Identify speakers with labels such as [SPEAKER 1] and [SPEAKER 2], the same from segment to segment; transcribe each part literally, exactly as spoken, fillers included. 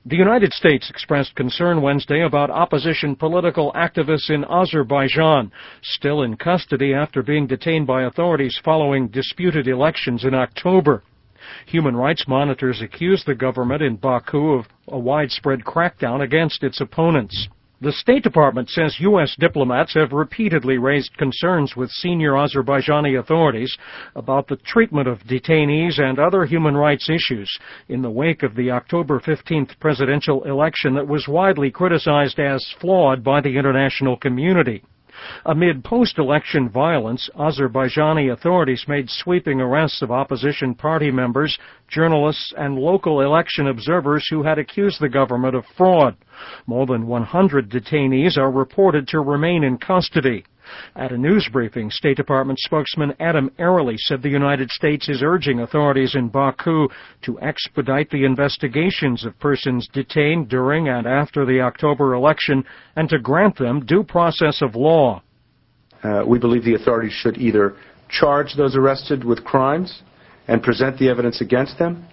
[SPEAKER 1] The United States expressed concern Wednesday about opposition political activists in Azerbaijan, still in custody after being detained by authorities following disputed elections in October. Human rights monitors accuse the government in Baku of a widespread crackdown against its opponents. The State Department says U S diplomats have repeatedly raised concerns with senior Azerbaijani authorities about the treatment of detainees and other human rights issues in the wake of the October fifteenth presidential election that was widely criticized as flawed by the international community. Amid post-election violence, Azerbaijani authorities made sweeping arrests of opposition party members, journalists, and local election observers who had accused the government of fraud. More than one hundred detainees are reported to remain in custody. At a news briefing, State Department spokesman Adam Arely said the United States is urging authorities in Baku to expedite the investigations of persons detained during and after the October election and to grant them due process of law.
[SPEAKER 2] Uh, we believe the authorities should either charge those arrested with crimes and present the evidence against them,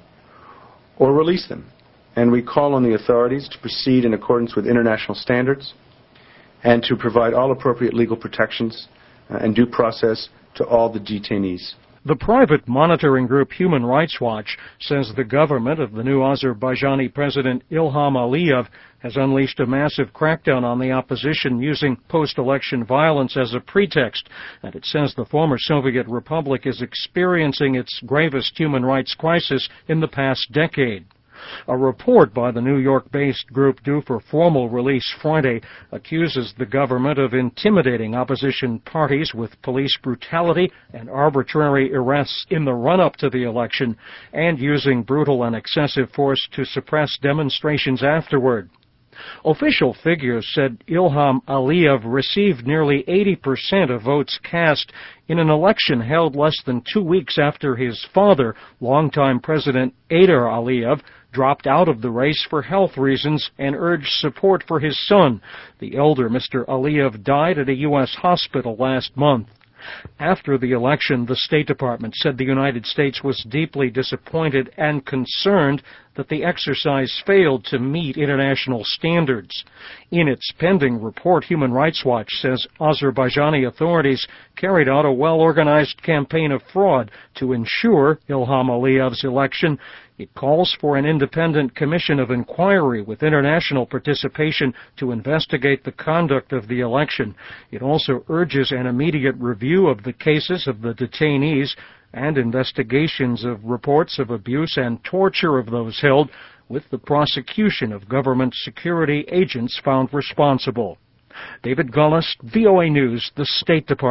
[SPEAKER 2] or release them. And we call on the authorities to proceed in accordance with international standards and to provide all appropriate legal protections uh, and due process to all the detainees.
[SPEAKER 1] The private monitoring group Human Rights Watch says the government of the new Azerbaijani president Ilham Aliyev has unleashed a massive crackdown on the opposition using post-election violence as a pretext, and it says the former Soviet republic is experiencing its gravest human rights crisis in the past decade. A report by the New York-based group due for formal release Friday accuses the government of intimidating opposition parties with police brutality and arbitrary arrests in the run-up to the election and using brutal and excessive force to suppress demonstrations afterward. Official figures said Ilham Aliyev received nearly eighty percent of votes cast in an election held less than two weeks after his father, longtime President Heydar Aliyev, dropped out of the race for health reasons and urged support for his son. The elder Mister Aliyev died at a U S hospital last month. After the election, the State Department said the United States was deeply disappointed and concerned that the exercise failed to meet international standards. In its pending report, Human Rights Watch says Azerbaijani authorities carried out a well-organized campaign of fraud to ensure Ilham Aliyev's election. It calls for an independent commission of inquiry with international participation to investigate the conduct of the election. It also urges an immediate review of the cases of the detainees and investigations of reports of abuse and torture of those held, with the prosecution of government security agents found responsible. David Gullist, V O A News, the State Department.